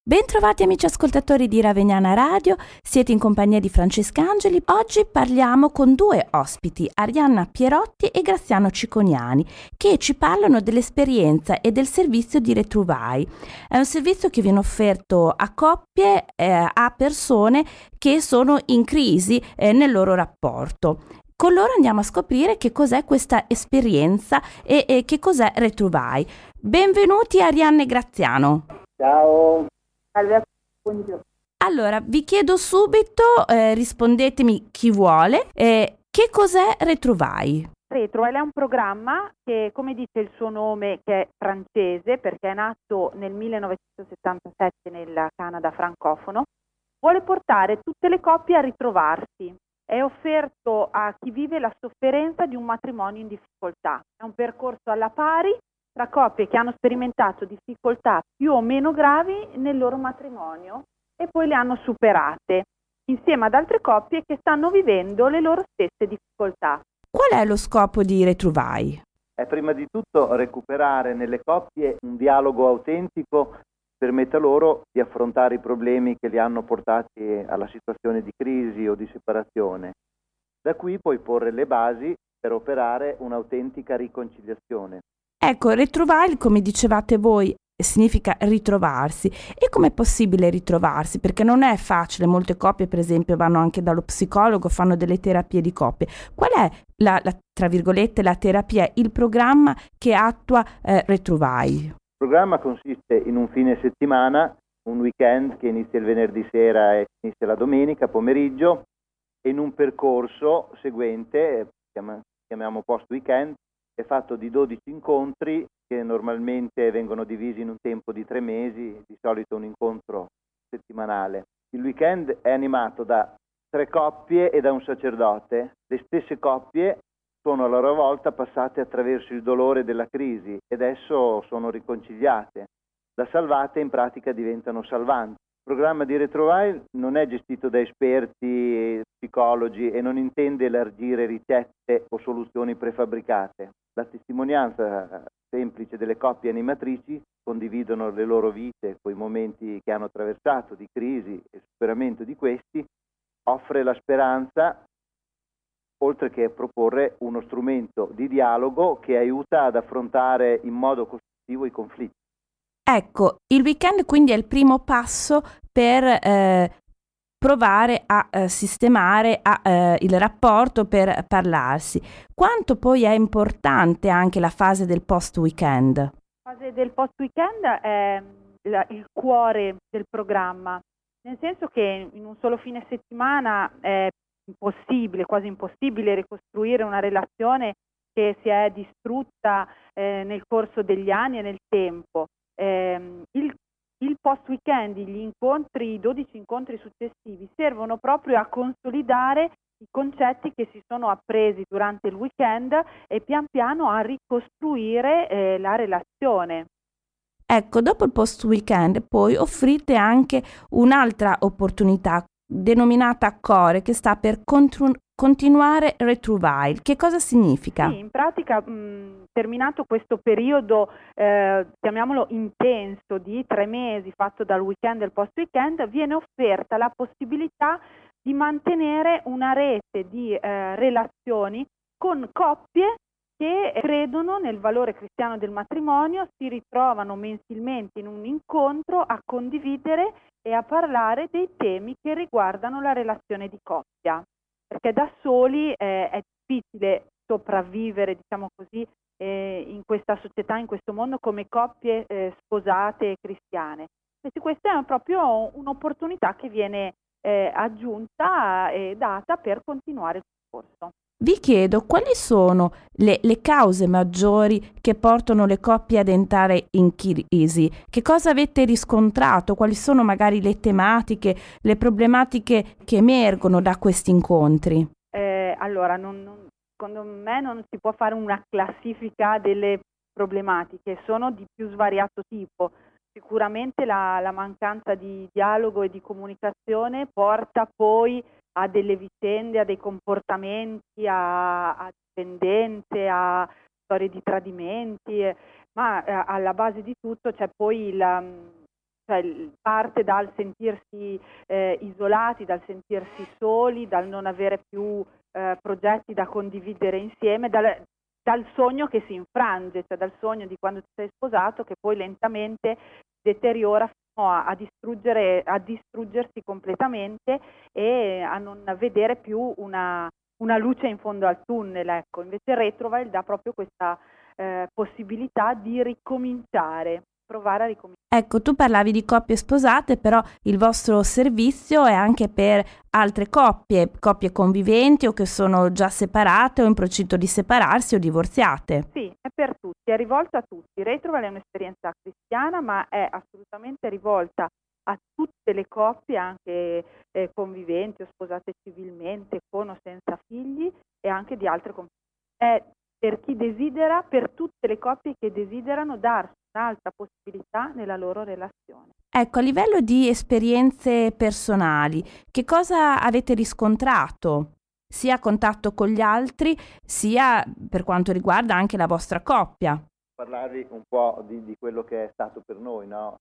Bentrovati amici ascoltatori di Ravegnana Radio, siete in compagnia di Francesca Angeli. Oggi parliamo con due ospiti, Arianna Pierotti e Graziano Cicconiani, che ci parlano dell'esperienza e del servizio di Retruvai. È un servizio che viene offerto a coppie, a persone che sono in crisi nel loro rapporto. Con loro andiamo a scoprire che cos'è questa esperienza e che cos'è Retruvai. Benvenuti Arianna e Graziano. Ciao. Allora, vi chiedo subito, rispondetemi chi vuole, che cos'è Retruvai? Retruvai è un programma che, come dice il suo nome, che è francese, perché è nato nel 1977 nel Canada francofono, vuole portare tutte le coppie a ritrovarsi. È offerto a chi vive la sofferenza di un matrimonio in difficoltà. È un percorso alla pari tra coppie che hanno sperimentato difficoltà più o meno gravi nel loro matrimonio e poi le hanno superate, insieme ad altre coppie che stanno vivendo le loro stesse difficoltà. Qual è lo scopo di Retruvai? È prima di tutto recuperare nelle coppie un dialogo autentico che permetta loro di affrontare i problemi che li hanno portati alla situazione di crisi o di separazione. Da qui puoi porre le basi per operare un'autentica riconciliazione. Ecco, Retruvai, come dicevate voi, significa ritrovarsi. E com'è possibile ritrovarsi? Perché non è facile, molte coppie per esempio vanno anche dallo psicologo, fanno delle terapie di coppie. Qual è tra virgolette, la terapia, il programma che attua Retruvai? Il programma consiste in un fine settimana, un weekend che inizia il venerdì sera e finisce la domenica pomeriggio, e in un percorso seguente, chiamiamo post weekend, è fatto di 12 incontri che normalmente vengono divisi in un tempo di 3 mesi, di solito un incontro settimanale. Il weekend è animato da 3 coppie e da un sacerdote. Le stesse coppie sono a loro volta passate attraverso il dolore della crisi e adesso sono riconciliate. Da salvate in pratica diventano salvanti. Il programma di Retruvai non è gestito da esperti e psicologi e non intende elargire ricette o soluzioni prefabbricate. La testimonianza semplice delle coppie animatrici condividono le loro vite con i momenti che hanno attraversato di crisi e superamento di questi, offre la speranza, oltre che proporre uno strumento di dialogo che aiuta ad affrontare in modo costruttivo i conflitti. Ecco, il weekend quindi è il primo passo per provare a sistemare il rapporto, per parlarsi. Quanto poi è importante anche la fase del post-weekend? La fase del post-weekend è il cuore del programma, nel senso che in un solo fine settimana è impossibile, quasi impossibile, ricostruire una relazione che si è distrutta nel corso degli anni e nel tempo. Il post-weekend, gli incontri, i 12 incontri successivi, servono proprio a consolidare i concetti che si sono appresi durante il weekend e pian piano a ricostruire la relazione. Ecco, dopo il post-weekend poi offrite anche un'altra opportunità denominata Core, che sta per continuare Retruvai. Che cosa significa? Sì, in pratica terminato questo periodo, chiamiamolo intenso, di 3 mesi fatto dal weekend e il post-weekend, viene offerta la possibilità di mantenere una rete di relazioni con coppie che credono nel valore cristiano del matrimonio, si ritrovano mensilmente in un incontro a condividere e a parlare dei temi che riguardano la relazione di coppia, perché da soli è difficile sopravvivere, diciamo così, in questa società, in questo mondo, come coppie sposate e cristiane. Quindi questa è proprio un'opportunità che viene aggiunta e data per continuare il percorso. Vi chiedo quali sono le cause maggiori che portano le coppie ad entrare in crisi. Che cosa avete riscontrato? Quali sono magari le tematiche, le problematiche che emergono da questi incontri? Allora, secondo me non si può fare una classifica delle problematiche, sono di più svariato tipo. Sicuramente la mancanza di dialogo e di comunicazione porta poi a delle vicende, a dei comportamenti, a dipendenze, a storie di tradimenti, ma alla base di tutto c'è poi cioè parte dal sentirsi isolati, dal sentirsi soli, dal non avere più progetti da condividere insieme, dal sogno che si infrange, cioè dal sogno di quando ti sei sposato che poi lentamente deteriora fino a distruggersi completamente e a non vedere più una luce in fondo al tunnel, ecco. Invece Retroval dà proprio questa possibilità di ricominciare, provare a ricominciare. Ecco, tu parlavi di coppie sposate, però il vostro servizio è anche per altre coppie conviventi o che sono già separate o in procinto di separarsi o divorziate. Sì, è per tutti, è rivolto a tutti. Retroval è un'esperienza cristiana, ma è assolutamente rivolta a tutte le coppie, anche conviventi o sposate civilmente, con o senza figli, e anche di altre coppie. È per chi desidera, per tutte le coppie che desiderano darsi un'altra possibilità nella loro relazione. Ecco, a livello di esperienze personali, che cosa avete riscontrato? Sia a contatto con gli altri, sia per quanto riguarda anche la vostra coppia. Parlarvi un po' di quello che è stato per noi, no?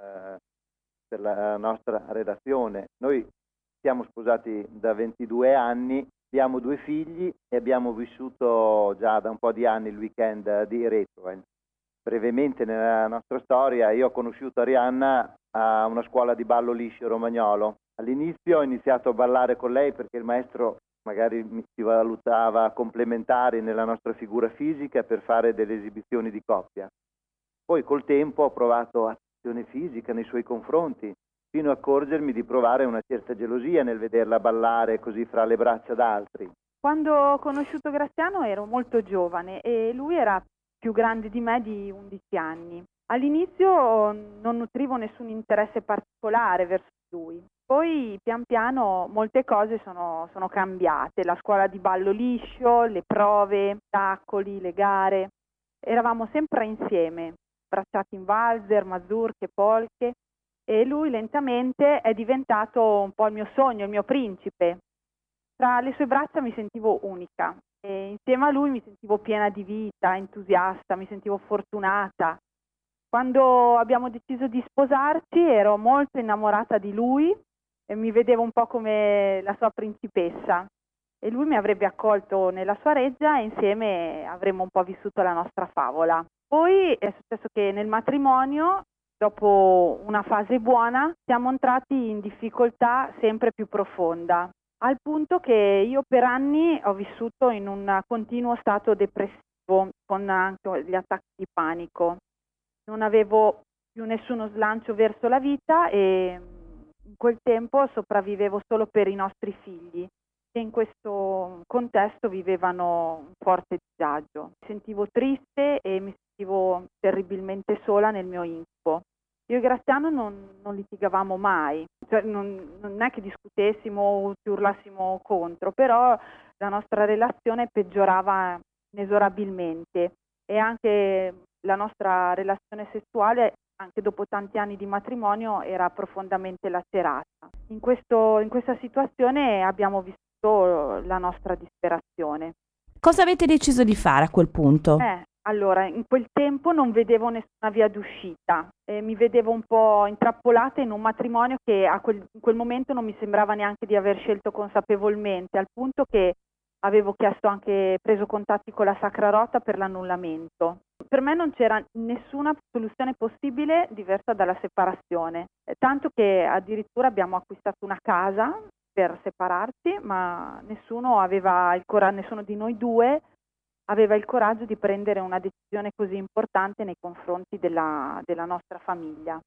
Per la nostra relazione. Noi siamo sposati da 22 anni, abbiamo 2 figli e abbiamo vissuto già da un po' di anni il weekend di Retroval. Brevemente nella nostra storia, io ho conosciuto Arianna a una scuola di ballo liscio romagnolo. All'inizio ho iniziato a ballare con lei perché il maestro magari mi si valutava complementari nella nostra figura fisica per fare delle esibizioni di coppia. Poi col tempo ho provato attenzione fisica nei suoi confronti, fino a accorgermi di provare una certa gelosia nel vederla ballare così fra le braccia d'altri. Quando ho conosciuto Graziano ero molto giovane e lui era più grande di me di 11 anni. All'inizio non nutrivo nessun interesse particolare verso lui. Poi pian piano molte cose sono cambiate, la scuola di ballo liscio, le prove, tacoli, le gare. Eravamo sempre insieme, bracciati in valzer, mazurche, polche, e lui lentamente è diventato un po' il mio sogno, il mio principe. Tra le sue braccia mi sentivo unica e insieme a lui mi sentivo piena di vita, entusiasta, mi sentivo fortunata. Quando abbiamo deciso di sposarci ero molto innamorata di lui e mi vedevo un po' come la sua principessa e lui mi avrebbe accolto nella sua reggia e insieme avremmo un po' vissuto la nostra favola. Poi è successo che nel matrimonio, dopo una fase buona, siamo entrati in difficoltà sempre più profonda, al punto che io per anni ho vissuto in un continuo stato depressivo con anche gli attacchi di panico. Non avevo più nessuno slancio verso la vita e in quel tempo sopravvivevo solo per i nostri figli che in questo contesto vivevano un forte disagio. Mi sentivo triste e mi sentivo terribilmente sola nel mio incubo. Io e Graziano non litigavamo mai, cioè non è che discutessimo o ci urlassimo contro, però la nostra relazione peggiorava inesorabilmente e anche la nostra relazione sessuale, anche dopo tanti anni di matrimonio, era profondamente lacerata. In questa situazione abbiamo vissuto la nostra disperazione. Cosa avete deciso di fare a quel punto? Allora, in quel tempo non vedevo nessuna via d'uscita, mi vedevo un po' intrappolata in un matrimonio che in quel momento non mi sembrava neanche di aver scelto consapevolmente, al punto che avevo preso contatti con la Sacra Rota per l'annullamento. Per me non c'era nessuna soluzione possibile diversa dalla separazione, tanto che addirittura abbiamo acquistato una casa per separarci, ma nessuno di noi due aveva il coraggio di prendere una decisione così importante nei confronti della nostra famiglia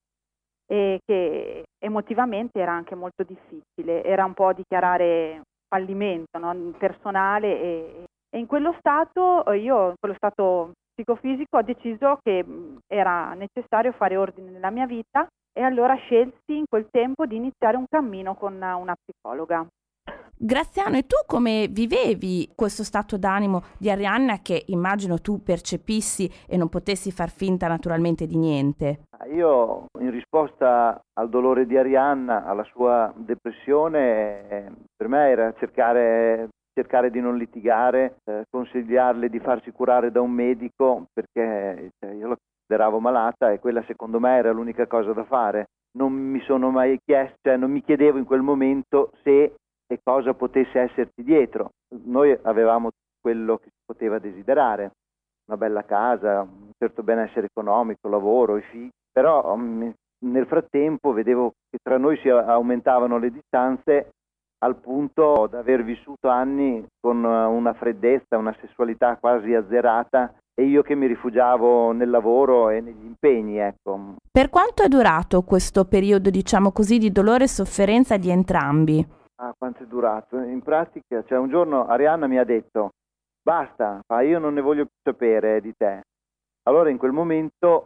e che emotivamente era anche molto difficile, era un po' dichiarare fallimento, no? Personale e in quello stato, io in quello stato psicofisico ho deciso che era necessario fare ordine nella mia vita e allora scelsi in quel tempo di iniziare un cammino con una psicologa. Graziano, e tu come vivevi questo stato d'animo di Arianna che immagino tu percepissi e non potessi far finta naturalmente di niente? Io in risposta al dolore di Arianna, alla sua depressione, per me era cercare di non litigare, consigliarle di farsi curare da un medico perché io la consideravo malata e quella secondo me era l'unica cosa da fare. non mi sono mai chiesto, cioè non mi chiedevo in quel momento se e cosa potesse esserci dietro. Noi avevamo quello che si poteva desiderare, una bella casa, un certo benessere economico, lavoro, i figli, però nel frattempo vedevo che tra noi si aumentavano le distanze al punto da aver vissuto anni con una freddezza, una sessualità quasi azzerata, e io che mi rifugiavo nel lavoro e negli impegni, ecco. Per quanto è durato questo periodo, diciamo così, di dolore e sofferenza di entrambi? Ah, quanto è durato? In pratica, cioè un giorno Arianna mi ha detto: basta, io non ne voglio più sapere di te. Allora in quel momento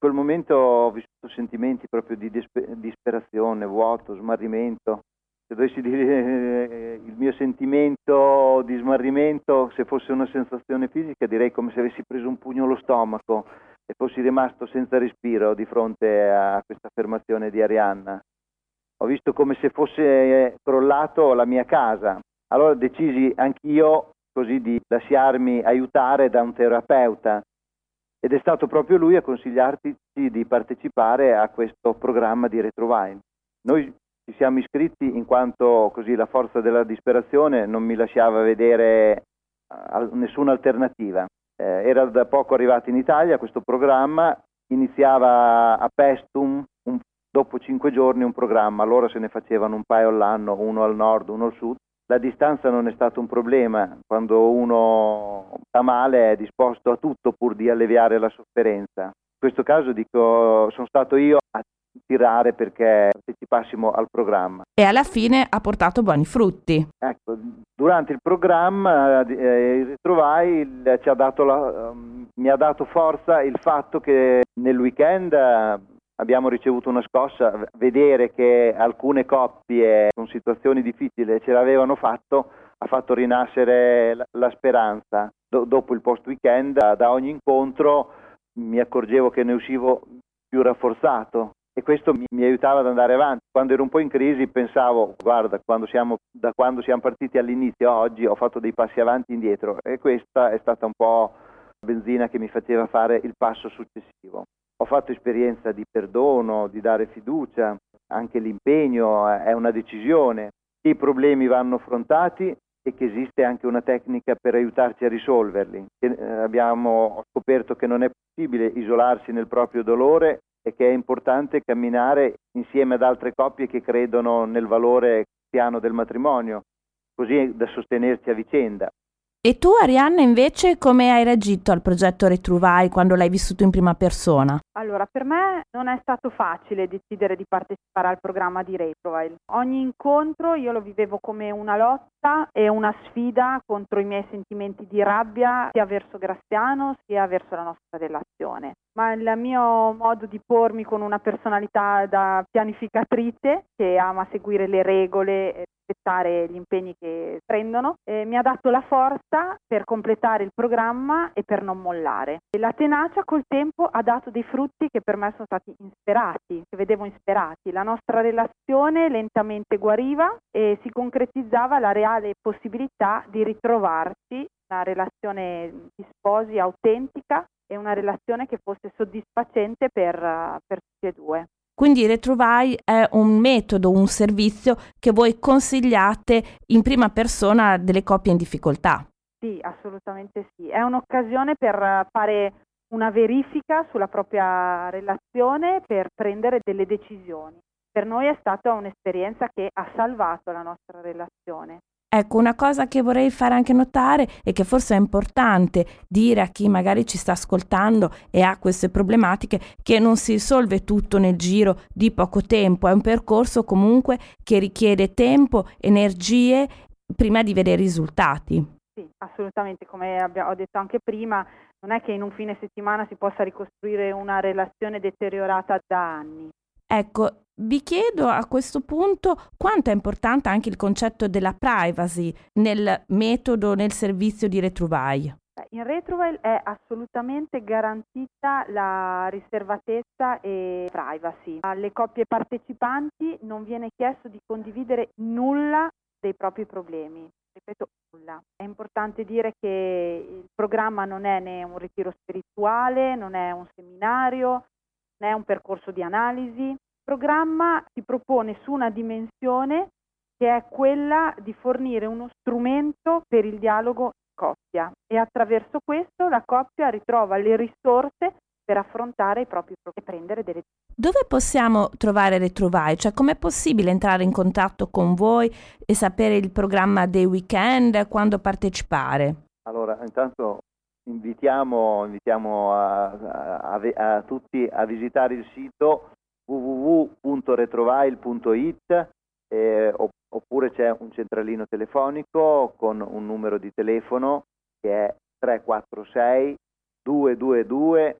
ho vissuto sentimenti proprio di disperazione, vuoto, smarrimento. Se dovessi dire il mio sentimento di smarrimento, se fosse una sensazione fisica, direi come se avessi preso un pugno allo stomaco e fossi rimasto senza respiro di fronte a questa affermazione di Arianna. Ho visto come se fosse crollato la mia casa. Allora decisi anch'io così di lasciarmi aiutare da un terapeuta, ed è stato proprio lui a consigliarti di partecipare a questo programma di Retrovine. Noi ci siamo iscritti in quanto così la forza della disperazione non mi lasciava vedere nessuna alternativa. Era da poco arrivato in Italia questo programma, iniziava a Pestum, dopo 5 giorni un programma, allora se ne facevano un paio all'anno, uno al nord, uno al sud. La distanza non è stato un problema, quando uno sta male è disposto a tutto pur di alleviare la sofferenza. In questo caso dico, sono stato io a tirare perché partecipassimo al programma. E alla fine ha portato buoni frutti. Ecco, durante il programma il Ritrovai mi ha dato forza il fatto che nel weekend abbiamo ricevuto una scossa. Vedere che alcune coppie con situazioni difficili ce l'avevano fatto ha fatto rinascere la speranza. Dopo il post weekend, da ogni incontro mi accorgevo che ne uscivo più rafforzato, e questo mi aiutava ad andare avanti. Quando ero un po' in crisi pensavo: guarda, da quando siamo partiti all'inizio a oggi ho fatto dei passi avanti e indietro, e questa è stata un po' la benzina che mi faceva fare il passo successivo. Ho fatto esperienza di perdono, di dare fiducia, anche l'impegno è una decisione. I problemi vanno affrontati e che esiste anche una tecnica per aiutarci a risolverli. Abbiamo scoperto che non è possibile isolarsi nel proprio dolore e che è importante camminare insieme ad altre coppie che credono nel valore cristiano del matrimonio, così da sostenerci a vicenda. E tu, Arianna, invece, come hai reagito al progetto Retruvai quando l'hai vissuto in prima persona? Allora, per me non è stato facile decidere di partecipare al programma di Retrovile. Ogni incontro io lo vivevo come una lotta e una sfida contro i miei sentimenti di rabbia sia verso Graziano sia verso la nostra relazione. Ma il mio modo di pormi con una personalità da pianificatrice che ama seguire le regole e rispettare gli impegni che prendono, mi ha dato la forza per completare il programma e per non mollare. E la tenacia col tempo ha dato dei frutti che per me sono stati insperati, che vedevo insperati. La nostra relazione lentamente guariva e si concretizzava la reale possibilità di ritrovarci, una relazione di sposi autentica e una relazione che fosse soddisfacente per tutti e due. Quindi Retrovai è un metodo, un servizio che voi consigliate in prima persona delle coppie in difficoltà? Sì, assolutamente sì. È un'occasione per fare una verifica sulla propria relazione, per prendere delle decisioni. Per noi è stata un'esperienza che ha salvato la nostra relazione. Ecco, una cosa che vorrei fare anche notare e che forse è importante dire a chi magari ci sta ascoltando e ha queste problematiche, che non si risolve tutto nel giro di poco tempo, è un percorso comunque che richiede tempo, energie prima di vedere risultati. Sì, assolutamente, come ho detto anche prima, non è che in un fine settimana si possa ricostruire una relazione deteriorata da anni. Ecco, vi chiedo a questo punto quanto è importante anche il concetto della privacy nel metodo, nel servizio di Retruvai. In Retrovile è assolutamente garantita la riservatezza e privacy. Alle coppie partecipanti non viene chiesto di condividere nulla dei propri problemi. Ripeto, nulla. È importante dire che il programma non è né un ritiro spirituale, non è un seminario, non è un percorso di analisi. Il programma si propone su una dimensione che è quella di fornire uno strumento per il dialogo in coppia, e attraverso questo la coppia ritrova le risorse per affrontare i propri problemi e prendere delle decisioni. Dove possiamo trovare Retrovai? Cioè, com'è possibile entrare in contatto con voi e sapere il programma dei weekend, quando partecipare? Allora, intanto invitiamo a tutti a visitare il sito www.retrovile.it, oppure c'è un centralino telefonico con un numero di telefono che è 346 222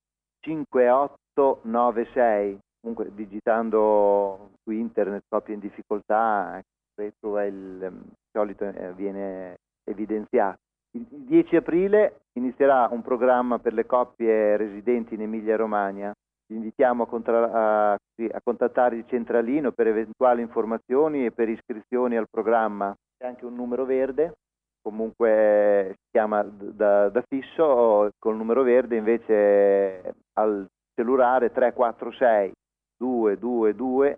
5896. Comunque digitando su internet coppie in difficoltà, Retrovile di solito viene evidenziato. Il 10 aprile inizierà un programma per le coppie residenti in Emilia-Romagna. Vi invitiamo a contattare il centralino per eventuali informazioni e per iscrizioni al programma. C'è anche un numero verde, comunque si chiama da fisso, col numero verde invece al cellulare 346 222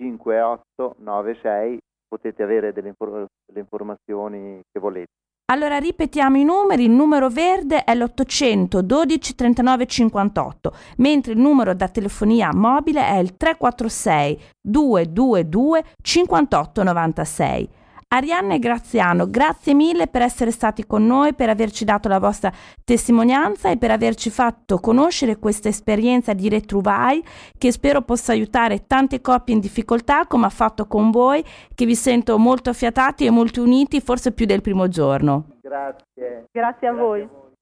5896 potete avere delle informazioni che volete. Allora ripetiamo i numeri: il numero verde è l'800 12 39 58, mentre il numero da telefonia mobile è il 346 222 58 96. Arianna e Graziano, grazie mille per essere stati con noi, per averci dato la vostra testimonianza e per averci fatto conoscere questa esperienza di Retrovai, che spero possa aiutare tante coppie in difficoltà, come ha fatto con voi, che vi sento molto affiatati e molto uniti, forse più del primo giorno. Grazie. Grazie a voi.